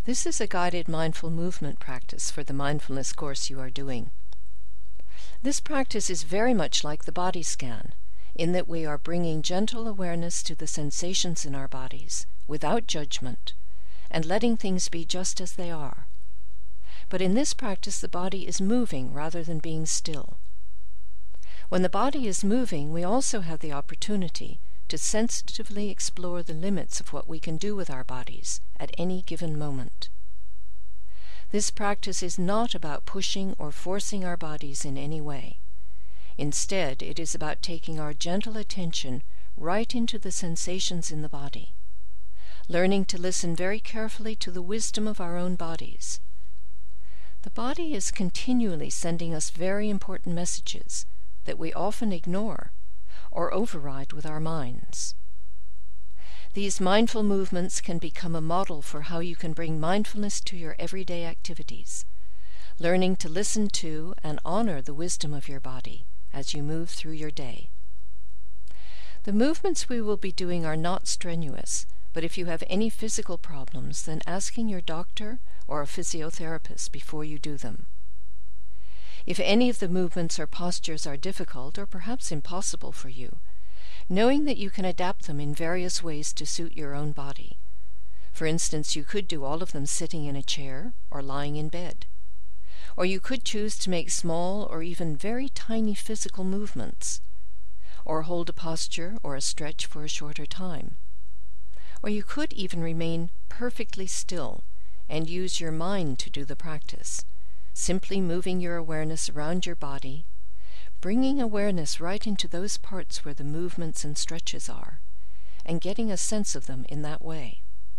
This is a guided mindful movement practice for the mindfulness course you are doing. This practice is very much like the body scan, in that we are bringing gentle awareness to the sensations in our bodies, without judgment, and letting things be just as they are. But in this practice, the body is moving rather than being still. When the body is moving, we also have the opportunity to sensitively explore the limits of what we can do with our bodies at any given moment. This practice is not about pushing or forcing our bodies in any way. Instead, it is about taking our gentle attention right into the sensations in the body, learning to listen very carefully to the wisdom of our own bodies. The body is continually sending us very important messages that we often ignore or override with our minds. These mindful movements can become a model for how you can bring mindfulness to your everyday activities, learning to listen to and honor the wisdom of your body as you move through your day. The movements we will be doing are not strenuous, but if you have any physical problems, then asking your doctor or a physiotherapist before you do them. If any of the movements or postures are difficult or perhaps impossible for you, knowing that you can adapt them in various ways to suit your own body. For instance, you could do all of them sitting in a chair or lying in bed. Or you could choose to make small or even very tiny physical movements, or hold a posture or a stretch for a shorter time. Or you could even remain perfectly still and use your mind to do the practice, simply moving your awareness around your body, bringing awareness right into those parts where the movements and stretches are, and getting a sense of them in that way.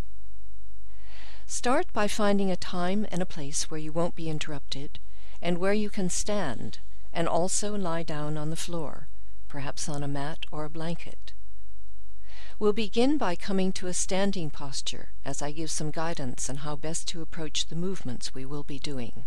Start by finding a time and a place where you won't be interrupted, and where you can stand, and also lie down on the floor, perhaps on a mat or a blanket. We'll begin by coming to a standing posture as I give some guidance on how best to approach the movements we will be doing.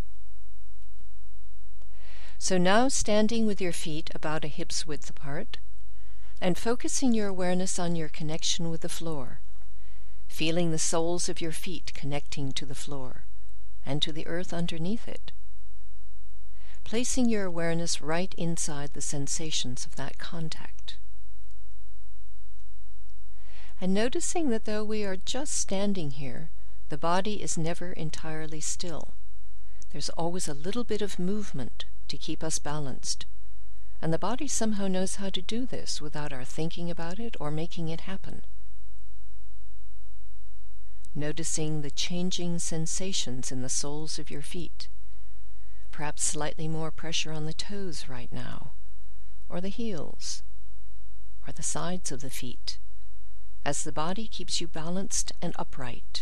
So now standing with your feet about a hip's width apart, and focusing your awareness on your connection with the floor, feeling the soles of your feet connecting to the floor and to the earth underneath it, placing your awareness right inside the sensations of that contact. And noticing that though we are just standing here, the body is never entirely still. There's always a little bit of movement to keep us balanced, and the body somehow knows how to do this without our thinking about it or making it happen. Noticing the changing sensations in the soles of your feet, perhaps slightly more pressure on the toes right now, or the heels, or the sides of the feet, as the body keeps you balanced and upright.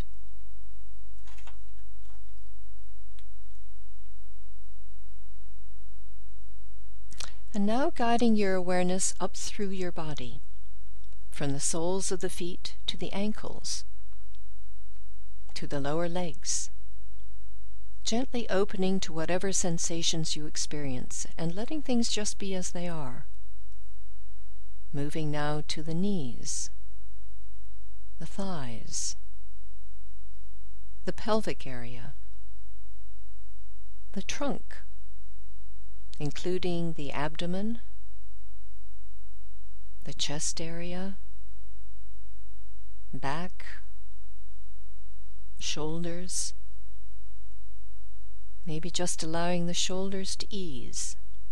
And now guiding your awareness up through your body, from the soles of the feet to the ankles, to the lower legs, gently opening to whatever sensations you experience and letting things just be as they are. Moving now to the knees, the thighs, the pelvic area, the trunk, including the abdomen, the chest area, back, shoulders, maybe just allowing the shoulders to ease.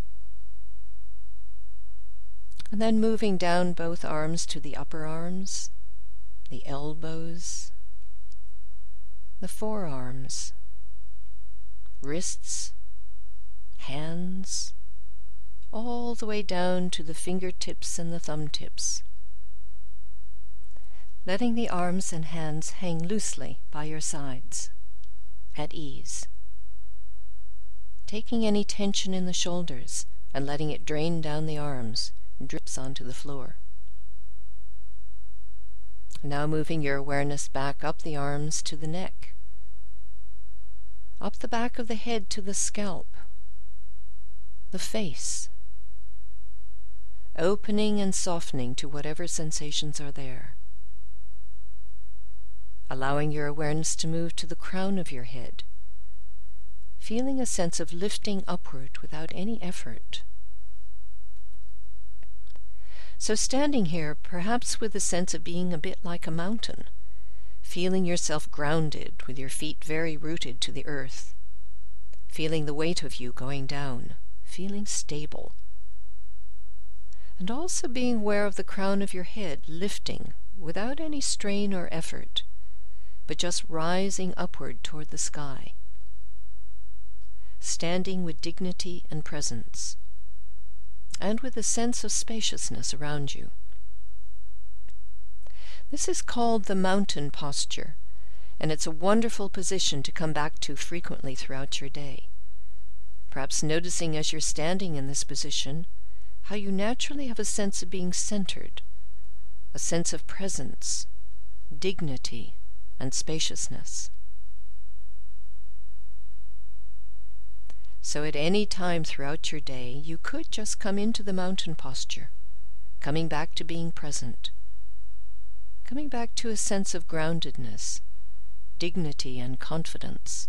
And then moving down both arms to the upper arms, the elbows, the forearms, wrists, hands, all the way down to the fingertips and the thumb tips. Letting the arms and hands hang loosely by your sides, at ease. Taking any tension in the shoulders and letting it drain down the arms, drips onto the floor. Now moving your awareness back up the arms to the neck, up the back of the head to the scalp, the face, opening and softening to whatever sensations are there. allowing your awareness to move to the crown of your head, feeling a sense of lifting upward without any effort. So standing here, perhaps with a sense of being a bit like a mountain, feeling yourself grounded with your feet very rooted to the earth, feeling the weight of you going down, feeling stable, and also being aware of the crown of your head lifting without any strain or effort, but just rising upward toward the sky, standing with dignity and presence, and with a sense of spaciousness around you. This is called the mountain posture, and it's a wonderful position to come back to frequently throughout your day. Perhaps noticing as you're standing in this position how you naturally have a sense of being centered, a sense of presence, dignity, and spaciousness. So at any time throughout your day, you could just come into the mountain posture, coming back to being present, coming back to a sense of groundedness, dignity, and confidence.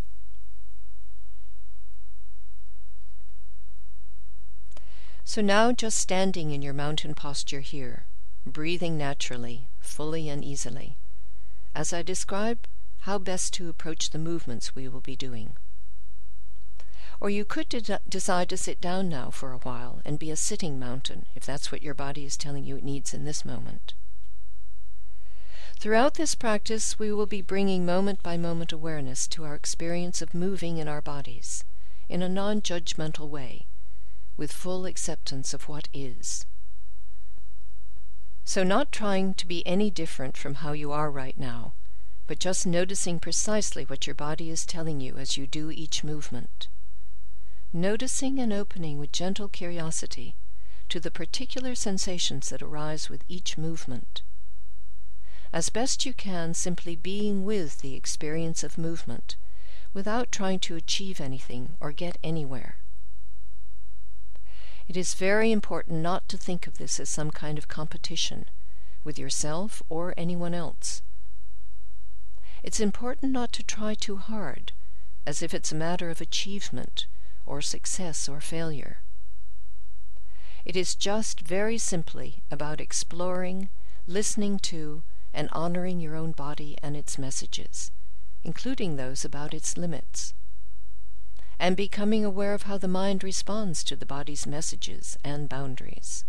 So now just standing in your mountain posture here, breathing naturally, fully and easily, as I describe how best to approach the movements we will be doing. Or you could decide to sit down now for a while and be a sitting mountain, if that's what your body is telling you it needs in this moment. Throughout this practice, we will be bringing moment-by-moment awareness to our experience of moving in our bodies, in a non-judgmental way, with full acceptance of what is. So not trying to be any different from how you are right now, but just noticing precisely what your body is telling you as you do each movement. Noticing and opening with gentle curiosity to the particular sensations that arise with each movement. As best you can, simply being with the experience of movement without trying to achieve anything or get anywhere. It is very important not to think of this as some kind of competition with yourself or anyone else. It's important not to try too hard, as if it's a matter of achievement or success or failure. It is just very simply about exploring, listening to, and honoring your own body and its messages, including those about its limits, and becoming aware of how the mind responds to the body's messages and boundaries.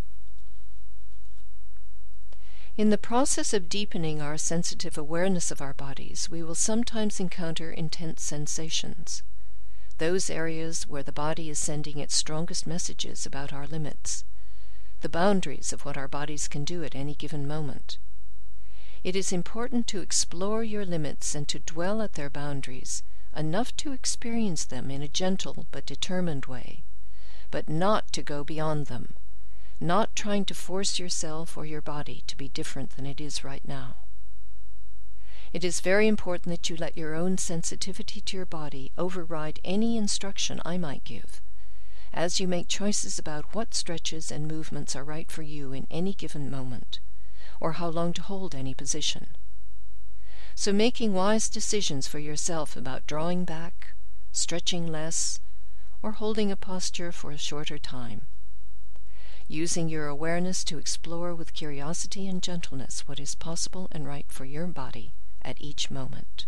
In the process of deepening our sensitive awareness of our bodies, we will sometimes encounter intense sensations, those areas where the body is sending its strongest messages about our limits, the boundaries of what our bodies can do at any given moment. It is important to explore your limits and to dwell at their boundaries, enough to experience them in a gentle but determined way, but not to go beyond them, not trying to force yourself or your body to be different than it is right now. It is very important that you let your own sensitivity to your body override any instruction I might give, as you make choices about what stretches and movements are right for you in any given moment, or how long to hold any position. So making wise decisions for yourself about drawing back, stretching less, or holding a posture for a shorter time. Using your awareness to explore with curiosity and gentleness what is possible and right for your body at each moment.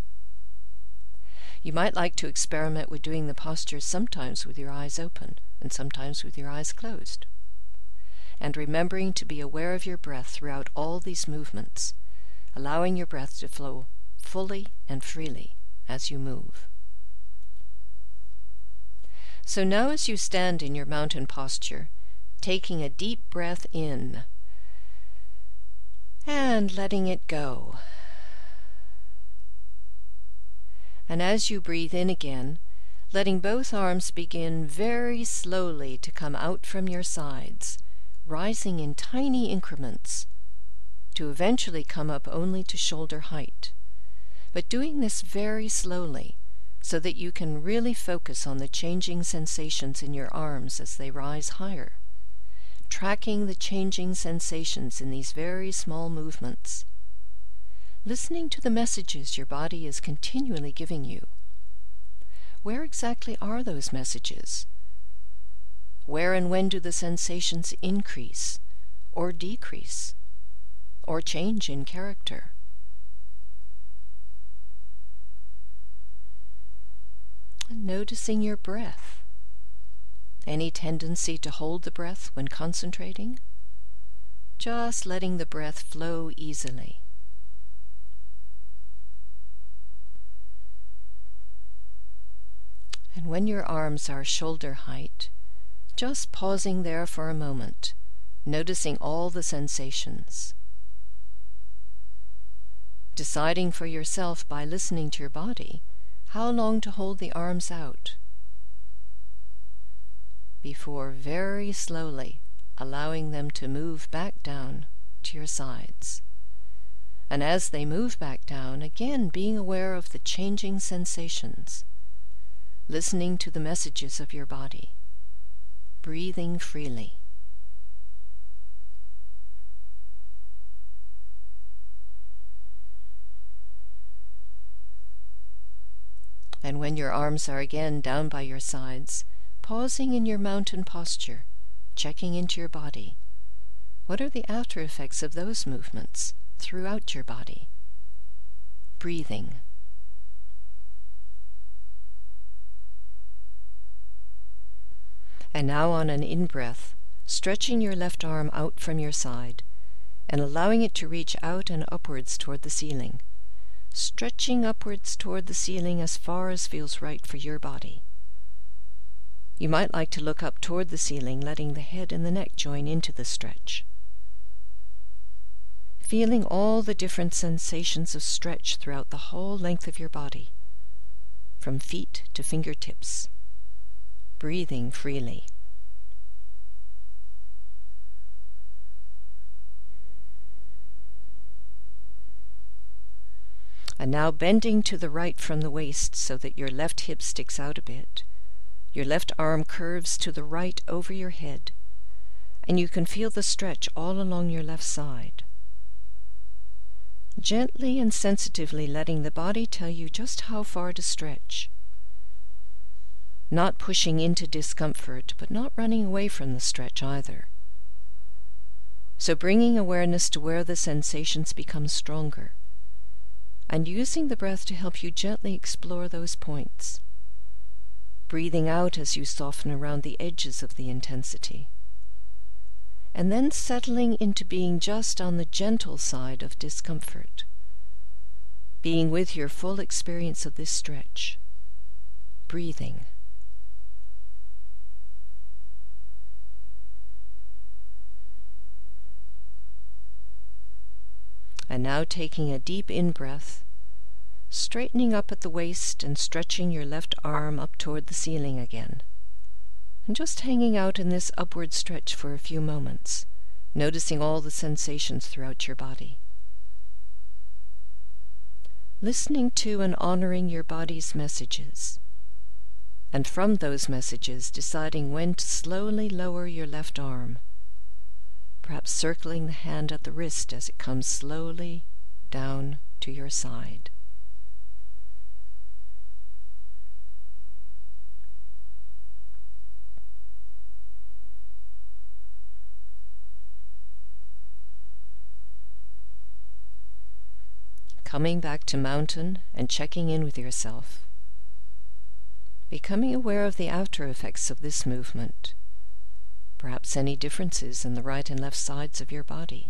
You might like to experiment with doing the postures sometimes with your eyes open and sometimes with your eyes closed, and remembering to be aware of your breath throughout all these movements, allowing your breath to flow fully and freely as you move. So now as you stand in your mountain posture, taking a deep breath in and letting it go. And as you breathe in again, letting both arms begin very slowly to come out from your sides, rising in tiny increments, to eventually come up only to shoulder height, but doing this very slowly so that you can really focus on the changing sensations in your arms as they rise higher, tracking the changing sensations in these very small movements, listening to the messages your body is continually giving you. Where exactly are those messages? Where and when do the sensations increase or decrease or change in character? And noticing your breath. Any tendency to hold the breath when concentrating? Just letting the breath flow easily. And when your arms are shoulder height, just pausing there for a moment, noticing all the sensations. Deciding for yourself by listening to your body how long to hold the arms out, before very slowly allowing them to move back down to your sides. And as they move back down, again being aware of the changing sensations, listening to the messages of your body, breathing freely. And when your arms are again down by your sides, pausing in your mountain posture, checking into your body. What are the after effects of those movements throughout your body? Breathing. And now on an in-breath, stretching your left arm out from your side and allowing it to reach out and upwards toward the ceiling, stretching upwards toward the ceiling as far as feels right for your body. You might like to look up toward the ceiling, letting the head and the neck join into the stretch. Feeling all the different sensations of stretch throughout the whole length of your body, from feet to fingertips. Breathing freely. And now bending to the right from the waist so that your left hip sticks out a bit. Your left arm curves to the right over your head, and you can feel the stretch all along your left side. Gently and sensitively letting the body tell you just how far to stretch. Not pushing into discomfort, but not running away from the stretch either. So bringing awareness to where the sensations become stronger, and using the breath to help you gently explore those points. Breathing out as you soften around the edges of the intensity. And then settling into being just on the gentle side of discomfort. Being with your full experience of this stretch. Breathing. And now taking a deep in-breath, straightening up at the waist and stretching your left arm up toward the ceiling again. And just hanging out in this upward stretch for a few moments, noticing all the sensations throughout your body. Listening to and honoring your body's messages. And from those messages, deciding when to slowly lower your left arm, perhaps circling the hand at the wrist as it comes slowly down to your side. Coming back to mountain and checking in with yourself. Becoming aware of the after effects of this movement. Perhaps any differences in the right and left sides of your body.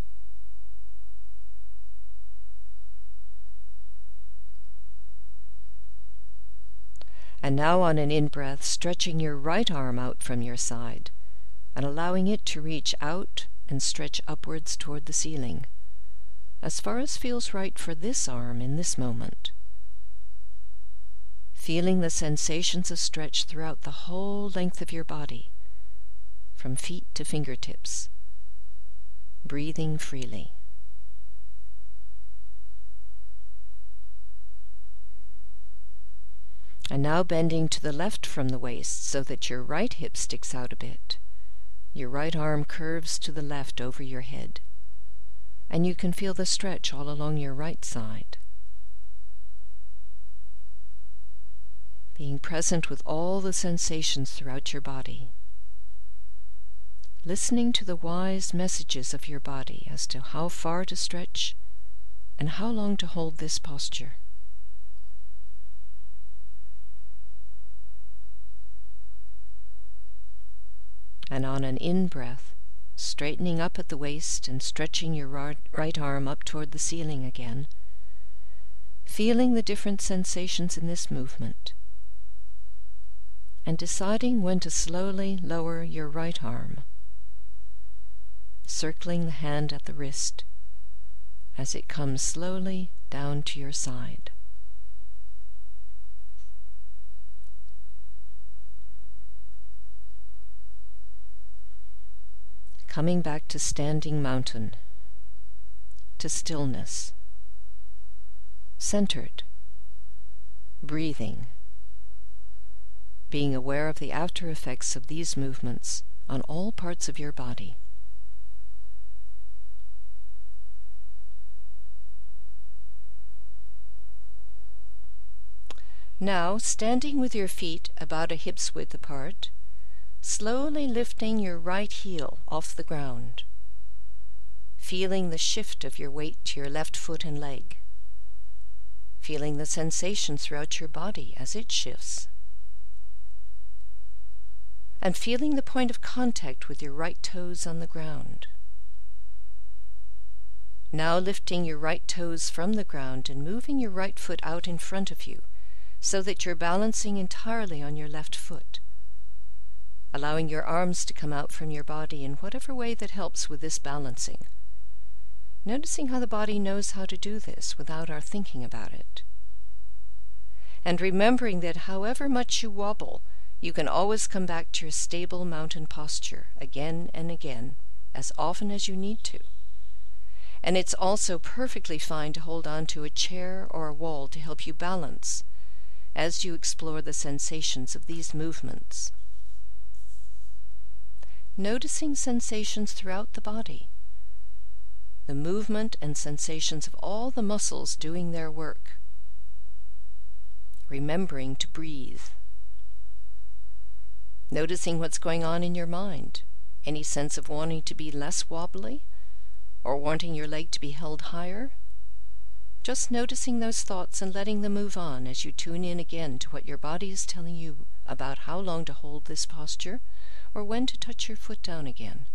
And now on an in-breath, stretching your right arm out from your side and allowing it to reach out and stretch upwards toward the ceiling, as far as feels right for this arm in this moment. Feeling the sensations of stretch throughout the whole length of your body, from feet to fingertips. Breathing freely. And now bending to the left from the waist so that your right hip sticks out a bit. Your right arm curves to the left over your head. and you can feel the stretch all along your right side. Being present with all the sensations throughout your body. Listening to the wise messages of your body as to how far to stretch and how long to hold this posture. And on an in-breath, straightening up at the waist and stretching your right arm up toward the ceiling again, feeling the different sensations in this movement, and deciding when to slowly lower your right arm, circling the hand at the wrist as it comes slowly down to your side. Coming back to standing mountain, to stillness, centered, breathing, being aware of the after effects of these movements on all parts of your body. Now, standing with your feet about a hip's width apart, slowly lifting your right heel off the ground, feeling the shift of your weight to your left foot and leg, feeling the sensation throughout your body as it shifts, and feeling the point of contact with your right toes on the ground. Now lifting your right toes from the ground and moving your right foot out in front of you so that you're balancing entirely on your left foot, allowing your arms to come out from your body in whatever way that helps with this balancing, noticing how the body knows how to do this without our thinking about it, and remembering that however much you wobble, you can always come back to your stable mountain posture again and again, as often as you need to. And it's also perfectly fine to hold on to a chair or a wall to help you balance as you explore the sensations of these movements. Noticing sensations throughout the body, the movement and sensations of all the muscles doing their work, remembering to breathe, noticing what's going on in your mind, any sense of wanting to be less wobbly or wanting your leg to be held higher. Just noticing those thoughts and letting them move on as you tune in again to what your body is telling you about how long to hold this posture or when to touch your foot down again.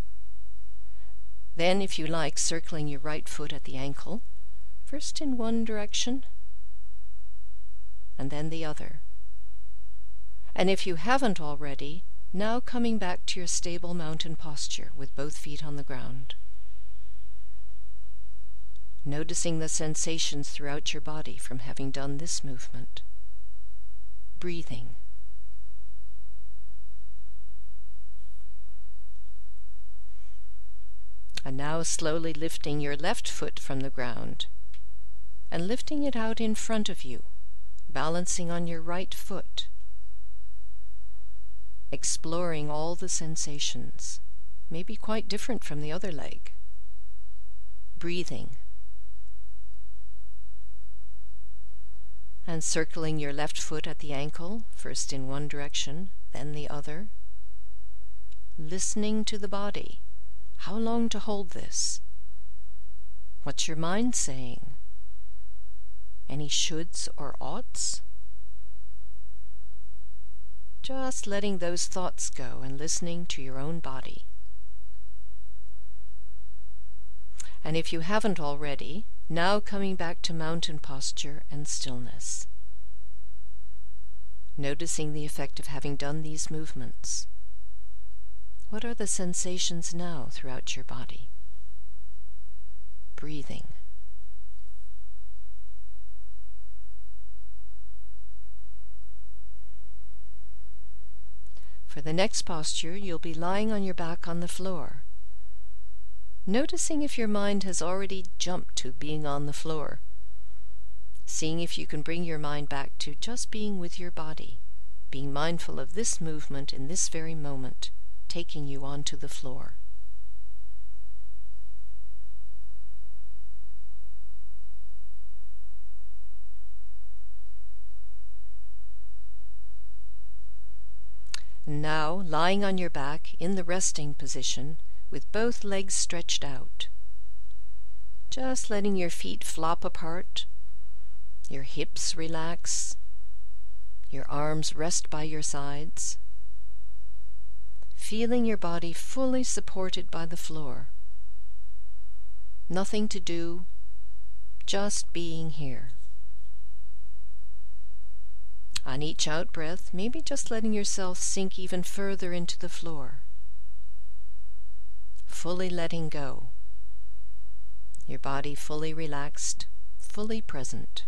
Then, if you like, circling your right foot at the ankle, first in one direction and then the other. And if you haven't already, now coming back to your stable mountain posture with both feet on the ground. Noticing the sensations throughout your body from having done this movement. Breathing. And now slowly lifting your left foot from the ground and lifting it out in front of you, balancing on your right foot. Exploring all the sensations, maybe quite different from the other leg. Breathing. And circling your left foot at the ankle, first in one direction, then the other. Listening to the body. How long to hold this? What's your mind saying? Any shoulds or oughts? Just letting those thoughts go and listening to your own body. And if you haven't already, now coming back to mountain posture and stillness. Noticing the effect of having done these movements. What are the sensations now throughout your body? Breathing. For the next posture, you'll be lying on your back on the floor, noticing if your mind has already jumped to being on the floor, seeing if you can bring your mind back to just being with your body, being mindful of this movement in this very moment, taking you onto the floor. Now, lying on your back in the resting position with both legs stretched out, just letting your feet flop apart, your hips relax, your arms rest by your sides, feeling your body fully supported by the floor. Nothing to do, just being here. On each out-breath, maybe just letting yourself sink even further into the floor, fully letting go, your body fully relaxed, fully present.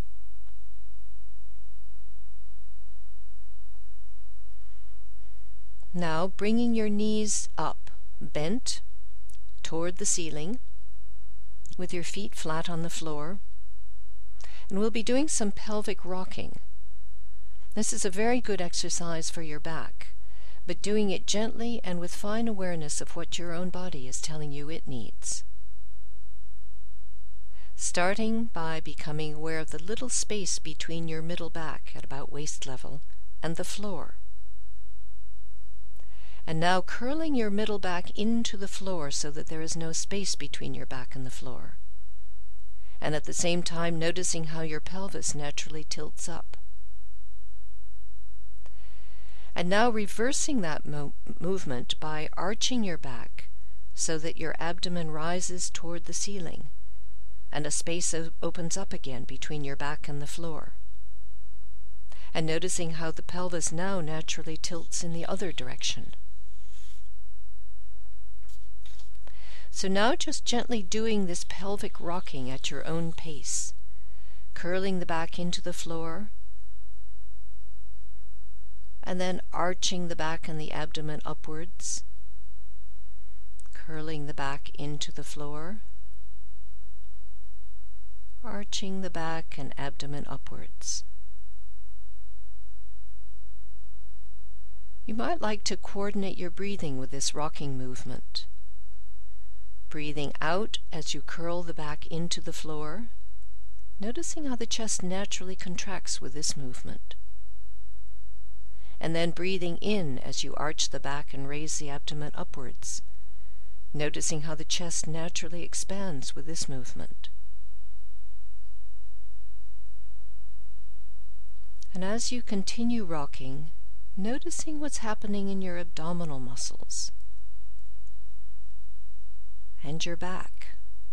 Now bringing your knees up, bent toward the ceiling, with your feet flat on the floor, and we'll be doing some pelvic rocking. This is a very good exercise for your back, but doing it gently and with fine awareness of what your own body is telling you it needs. Starting by becoming aware of the little space between your middle back at about waist level and the floor. And now curling your middle back into the floor so that there is no space between your back and the floor. And at the same time noticing how your pelvis naturally tilts up. And now reversing that movement by arching your back so that your abdomen rises toward the ceiling and a space opens up again between your back and the floor. And noticing how the pelvis now naturally tilts in the other direction. So now just gently doing this pelvic rocking at your own pace, curling the back into the floor, and then arching the back and the abdomen upwards, curling the back into the floor, arching the back and abdomen upwards. You might like to coordinate your breathing with this rocking movement. Breathing out as you curl the back into the floor, noticing how the chest naturally contracts with this movement. And then breathing in as you arch the back and raise the abdomen upwards, noticing how the chest naturally expands with this movement. And as you continue rocking, noticing what's happening in your abdominal muscles and your back.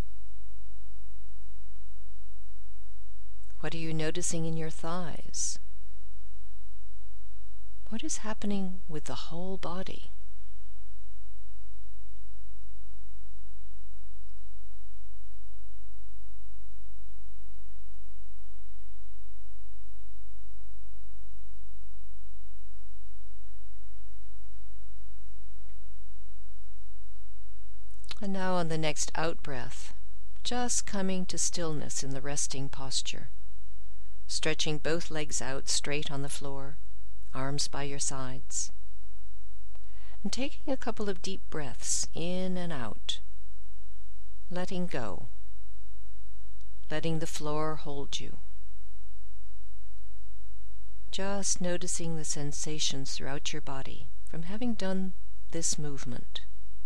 What are you noticing in your thighs? What is happening with the whole body? And now on the next out-breath, just coming to stillness in the resting posture, stretching both legs out straight on the floor, arms by your sides, and taking a couple of deep breaths in and out, letting go, letting the floor hold you. Just noticing the sensations throughout your body from having done this movement.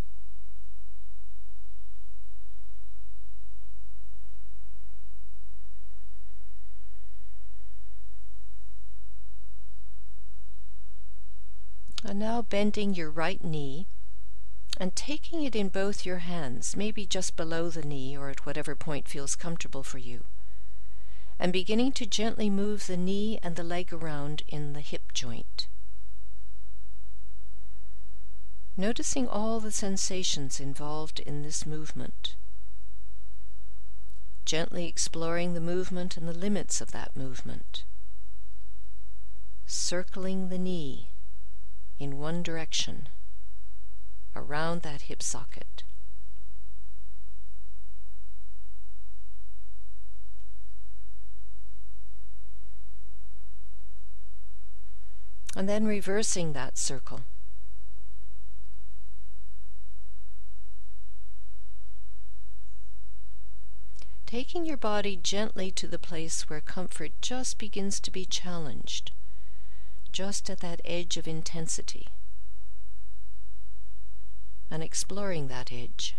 And now bending your right knee and taking it in both your hands, maybe just below the knee or at whatever point feels comfortable for you, and beginning to gently move the knee and the leg around in the hip joint. Noticing all the sensations involved in this movement. Gently exploring the movement and the limits of that movement. Circling the knee in one direction, around that hip socket. And then reversing that circle. Taking your body gently to the place where comfort just begins to be challenged, just at that edge of intensity, and exploring that edge.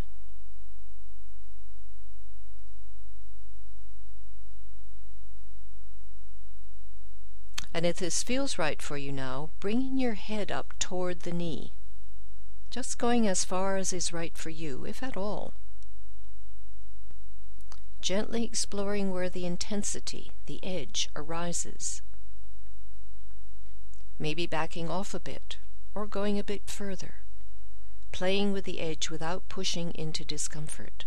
And if this feels right for you now, bringing your head up toward the knee, just going as far as is right for you, if at all. Gently exploring where the intensity, the edge, arises. Maybe backing off a bit, or going a bit further, playing with the edge without pushing into discomfort.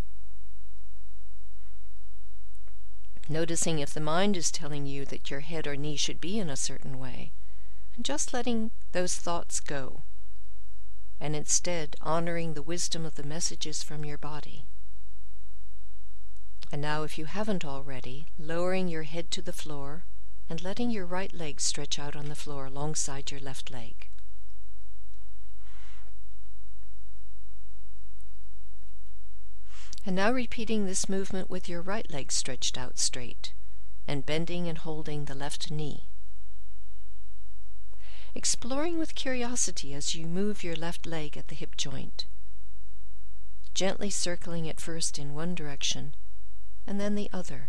Noticing if the mind is telling you that your head or knee should be in a certain way, and just letting those thoughts go, and instead honoring the wisdom of the messages from your body. And now, if you haven't already, lowering your head to the floor and letting your right leg stretch out on the floor alongside your left leg. And now repeating this movement with your right leg stretched out straight and bending and holding the left knee. Exploring with curiosity as you move your left leg at the hip joint, gently circling it first in one direction and then the other.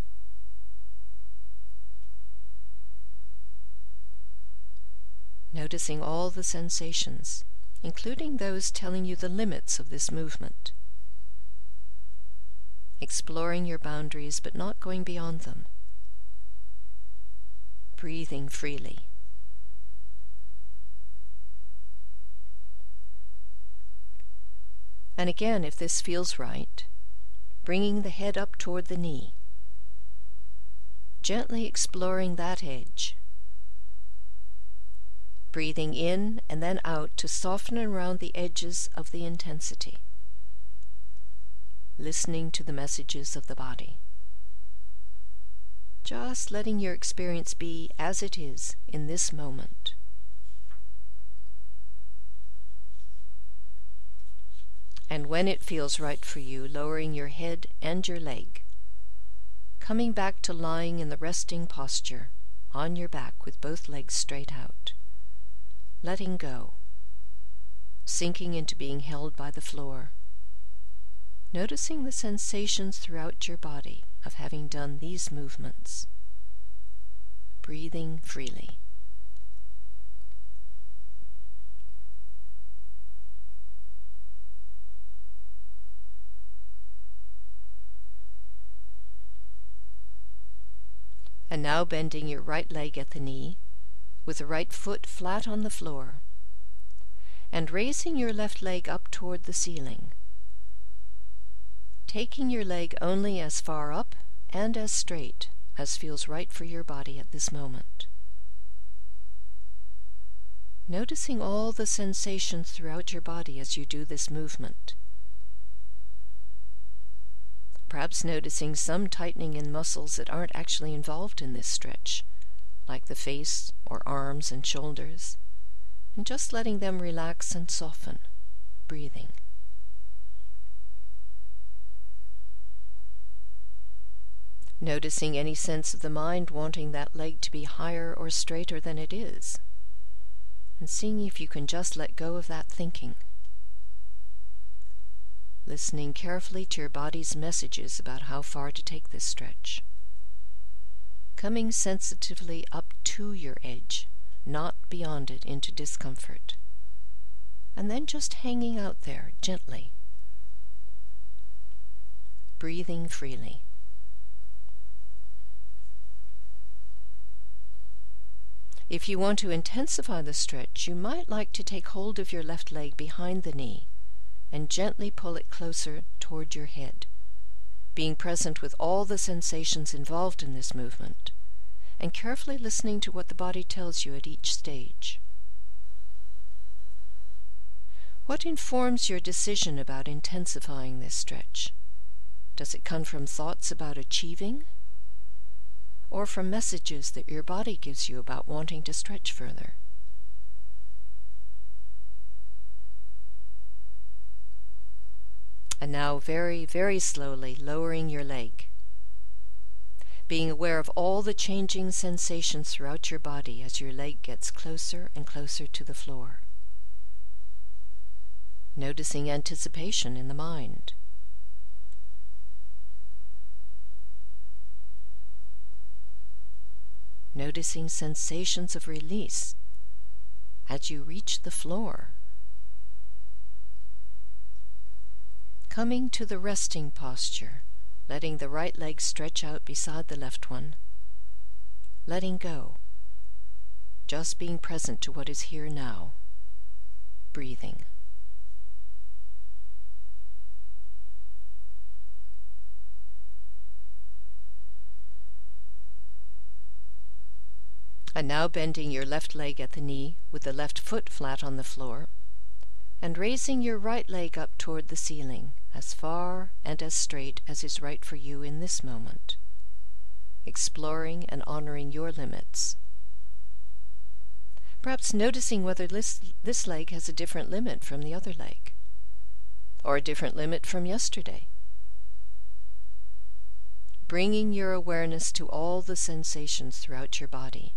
Noticing all the sensations, including those telling you the limits of this movement. Exploring your boundaries but not going beyond them. Breathing freely. And again, if this feels right, bringing the head up toward the knee. Gently exploring that edge. Breathing in and then out to soften around the edges of the intensity. Listening to the messages of the body. Just letting your experience be as it is in this moment. And when it feels right for you, lowering your head and your leg. Coming back to lying in the resting posture, on your back with both legs straight out. Letting go. Sinking into being held by the floor. Noticing the sensations throughout your body of having done these movements. Breathing freely. And now bending your right leg at the knee, with the right foot flat on the floor, and raising your left leg up toward the ceiling. Taking your leg only as far up and as straight as feels right for your body at this moment. Noticing all the sensations throughout your body as you do this movement. Perhaps noticing some tightening in muscles that aren't actually involved in this stretch, like the face or arms and shoulders, and just letting them relax and soften, breathing. Noticing any sense of the mind wanting that leg to be higher or straighter than it is, and seeing if you can just let go of that thinking. Listening carefully to your body's messages about how far to take this stretch. Coming sensitively up to your edge, not beyond it into discomfort. And then just hanging out there gently. Breathing freely. If you want to intensify the stretch, you might like to take hold of your left leg behind the knee and gently pull it closer toward your head, being present with all the sensations involved in this movement, and carefully listening to what the body tells you at each stage. What informs your decision about intensifying this stretch? Does it come from thoughts about achieving, or from messages that your body gives you about wanting to stretch further? And now very, very slowly lowering your leg, being aware of all the changing sensations throughout your body as your leg gets closer and closer to the floor. noticing anticipation in the mind. Noticing sensations of release as you reach the floor. Coming to the resting posture, letting the right leg stretch out beside the left one. Letting go. Just being present to what is here now. Breathing. And now bending your left leg at the knee with the left foot flat on the floor, and raising your right leg up toward the ceiling, as far and as straight as is right for you in this moment, exploring and honoring your limits. Perhaps noticing whether this leg has a different limit from the other leg, or a different limit from yesterday. Bringing your awareness to all the sensations throughout your body.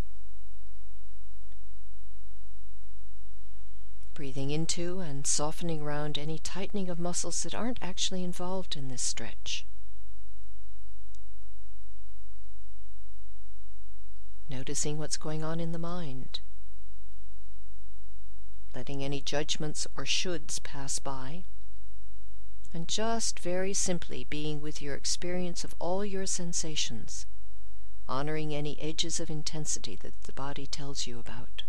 Breathing into and softening around any tightening of muscles that aren't actually involved in this stretch. Noticing what's going on in the mind. Letting any judgments or shoulds pass by. And just very simply being with your experience of all your sensations, honoring any edges of intensity that the body tells you about.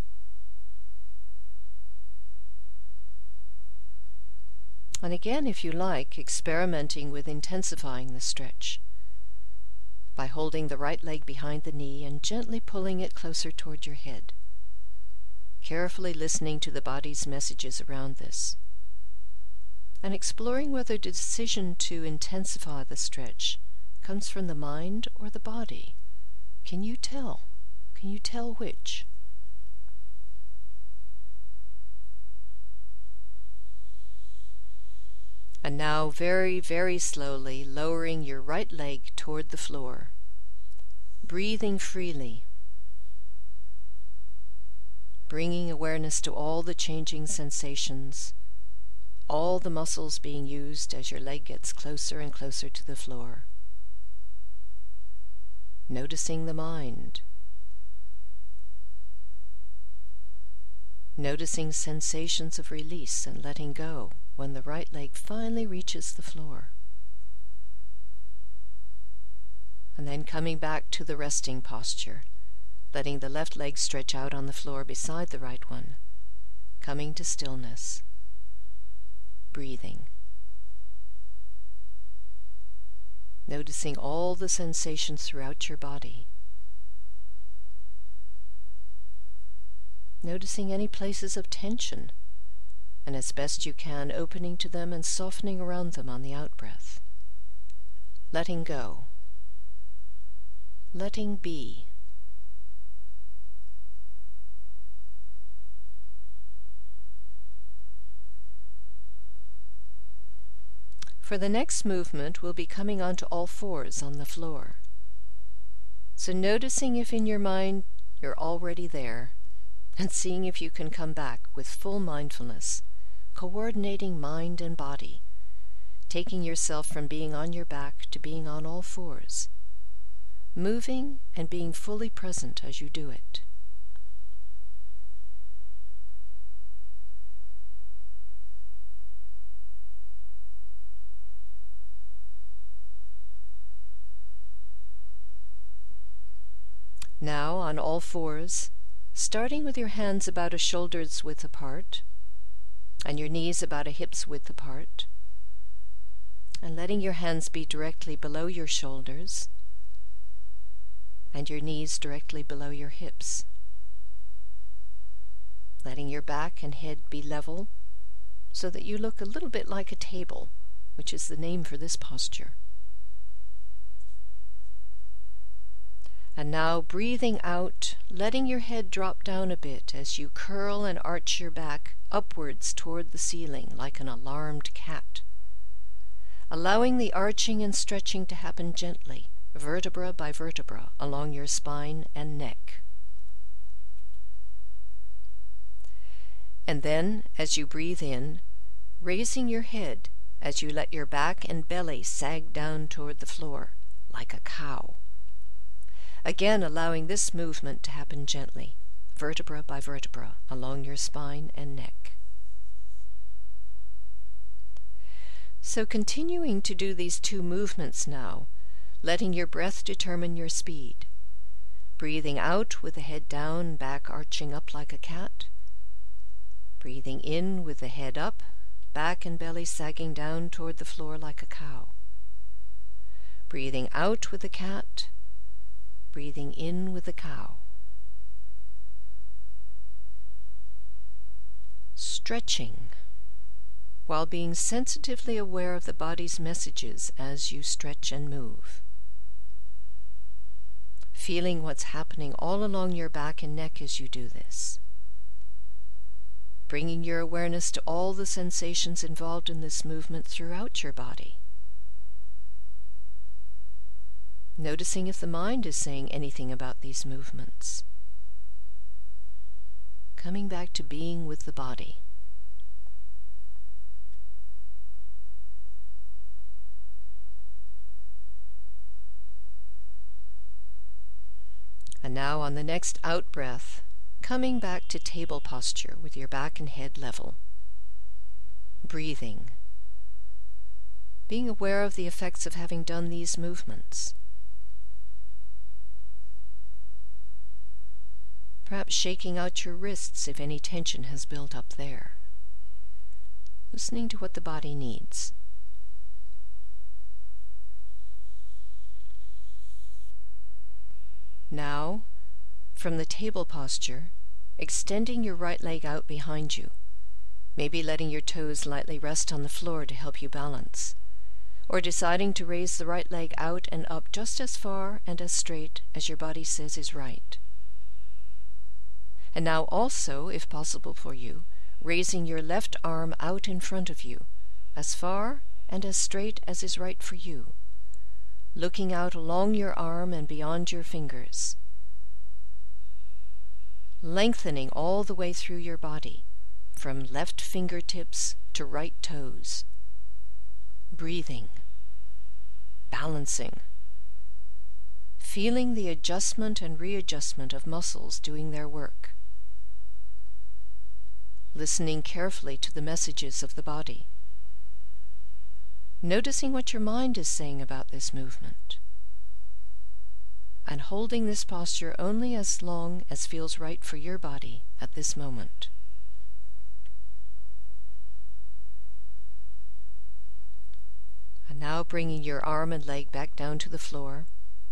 And again, if you like, experimenting with intensifying the stretch by holding the right leg behind the knee and gently pulling it closer toward your head, carefully listening to the body's messages around this, and exploring whether the decision to intensify the stretch comes from the mind or the body. Can you tell? Can you tell which? And now very, very slowly lowering your right leg toward the floor, breathing freely, bringing awareness to all the changing sensations, all the muscles being used as your leg gets closer and closer to the floor. Noticing the mind. Noticing sensations of release and letting go when the right leg finally reaches the floor. And then coming back to the resting posture, letting the left leg stretch out on the floor beside the right one, coming to stillness, breathing. Noticing all the sensations throughout your body. Noticing any places of tension, and as best you can, opening to them and softening around them on the out-breath. Letting go. Letting be. For the next movement, we'll be coming onto all fours on the floor. So noticing if in your mind you're already there, and seeing if you can come back with full mindfulness, coordinating mind and body, taking yourself from being on your back to being on all fours, moving and being fully present as you do it. Now on all fours, starting with your hands about a shoulder's width apart, and your knees about a hip's width apart, and letting your hands be directly below your shoulders, and your knees directly below your hips. Letting your back and head be level, so that you look a little bit like a table, which is the name for this posture. And now breathing out, letting your head drop down a bit as you curl and arch your back upwards toward the ceiling like an alarmed cat. Allowing the arching and stretching to happen gently, vertebra by vertebra, along your spine and neck. And then, as you breathe in, raising your head as you let your back and belly sag down toward the floor, like a cow. Again, allowing this movement to happen gently, vertebra by vertebra, along your spine and neck. So continuing to do these two movements now, letting your breath determine your speed. Breathing out with the head down, back arching up like a cat. Breathing in with the head up, back and belly sagging down toward the floor like a cow. Breathing out with the cat, breathing in with the cow. Stretching, while being sensitively aware of the body's messages as you stretch and move. Feeling what's happening all along your back and neck as you do this. Bringing your awareness to all the sensations involved in this movement throughout your body. Noticing if the mind is saying anything about these movements. Coming back to being with the body. And now on the next out-breath, coming back to table posture with your back and head level. Breathing. Being aware of the effects of having done these movements. Perhaps shaking out your wrists if any tension has built up there. Listening to what the body needs. Now, from the table posture, extending your right leg out behind you, maybe letting your toes lightly rest on the floor to help you balance, or deciding to raise the right leg out and up just as far and as straight as your body says is right. And now also, if possible for you, raising your left arm out in front of you, as far and as straight as is right for you, looking out along your arm and beyond your fingers, lengthening all the way through your body, from left fingertips to right toes, breathing, balancing, feeling the adjustment and readjustment of muscles doing their work, listening carefully to the messages of the body, noticing what your mind is saying about this movement, and holding this posture only as long as feels right for your body at this moment. And now bringing your arm and leg back down to the floor.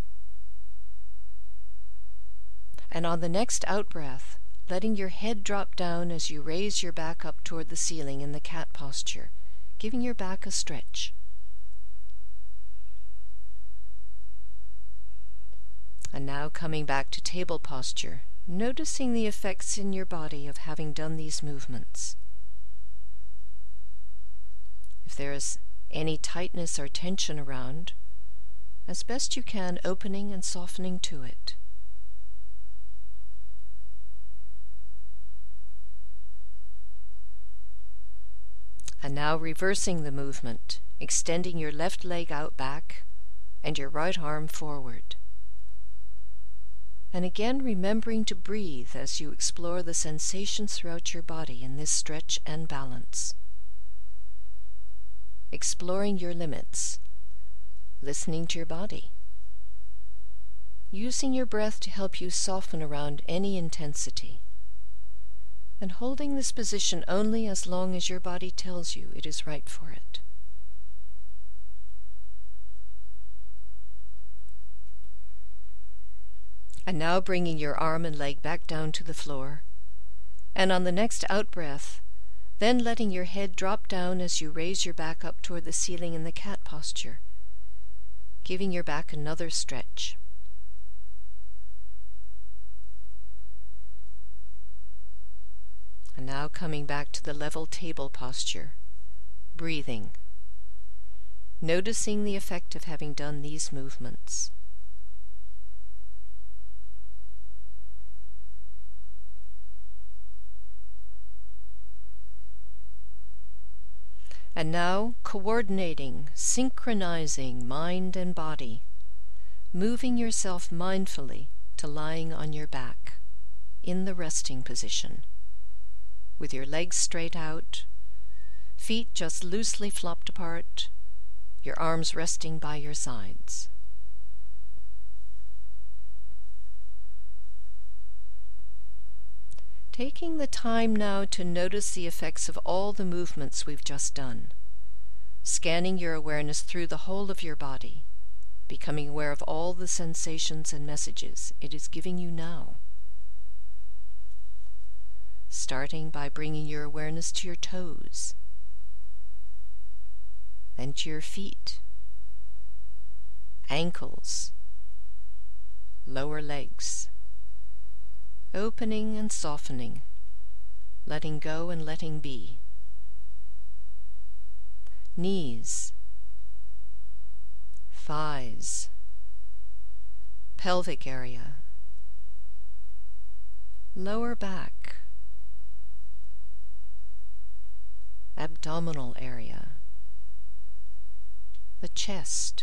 And on the next out-breath, letting your head drop down as you raise your back up toward the ceiling in the cat posture, giving your back a stretch. And now coming back to table posture, noticing the effects in your body of having done these movements. If there is any tightness or tension around, as best you can, opening and softening to it. And now reversing the movement, extending your left leg out back and your right arm forward. And again remembering to breathe as you explore the sensations throughout your body in this stretch and balance. Exploring your limits, listening to your body, using your breath to help you soften around any intensity, and holding this position only as long as your body tells you it is right for it. And now bringing your arm and leg back down to the floor, and on the next out-breath, then letting your head drop down as you raise your back up toward the ceiling in the cat posture, giving your back another stretch. And now coming back to the level table posture, breathing, noticing the effect of having done these movements. And now, coordinating, synchronizing mind and body, moving yourself mindfully to lying on your back, in the resting position, with your legs straight out, feet just loosely flopped apart, your arms resting by your sides. Taking the time now to notice the effects of all the movements we've just done, scanning your awareness through the whole of your body, becoming aware of all the sensations and messages it is giving you now. Starting by bringing your awareness to your toes, then to your feet, ankles, lower legs, opening and softening, letting go and letting be. Knees, thighs, pelvic area, lower back, abdominal area, the chest,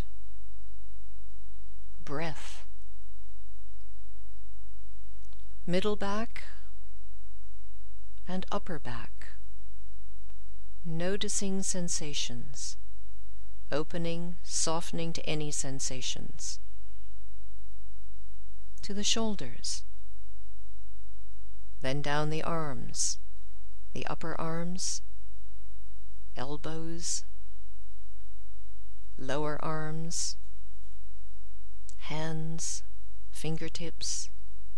breath, middle back and upper back, noticing sensations, opening, softening to any sensations, to the shoulders, then down the arms, the upper arms, elbows, lower arms, hands, fingertips,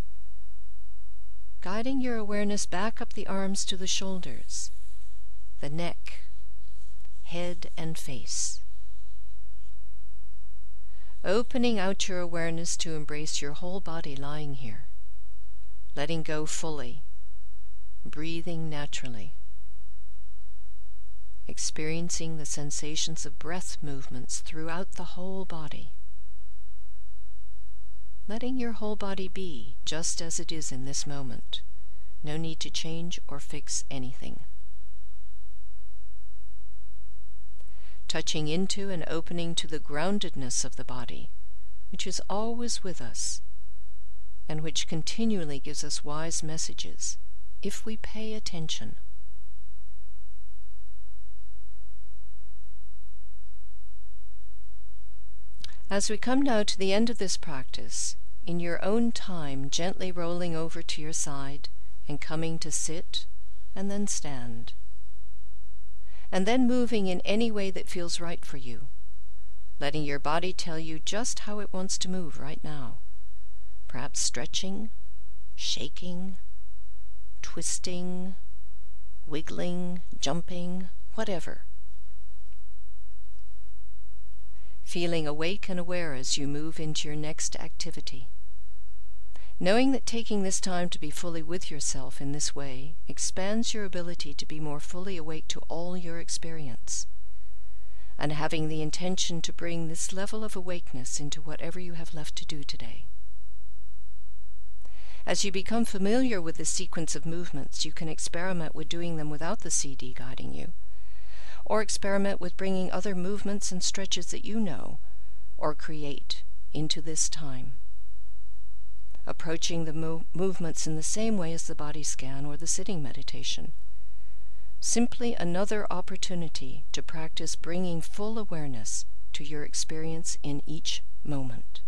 guiding your awareness back up the arms to the shoulders, the neck, head and face. Opening out your awareness to embrace your whole body lying here, letting go fully, breathing naturally, experiencing the sensations of breath movements throughout the whole body, letting your whole body be just as it is in this moment. No need to change or fix anything. Touching into and opening to the groundedness of the body, which is always with us, and which continually gives us wise messages, if we pay attention. As we come now to the end of this practice, in your own time gently rolling over to your side and coming to sit and then stand, and then moving in any way that feels right for you, letting your body tell you just how it wants to move right now, perhaps stretching, shaking, twisting, wiggling, jumping, whatever. Feeling awake and aware as you move into your next activity. Knowing that taking this time to be fully with yourself in this way expands your ability to be more fully awake to all your experience, and having the intention to bring this level of awakeness into whatever you have left to do today. As you become familiar with this sequence of movements, you can experiment with doing them without the CD guiding you, or experiment with bringing other movements and stretches that you know or create into this time, approaching the movements in the same way as the body scan or the sitting meditation. Simply another opportunity to practice bringing full awareness to your experience in each moment.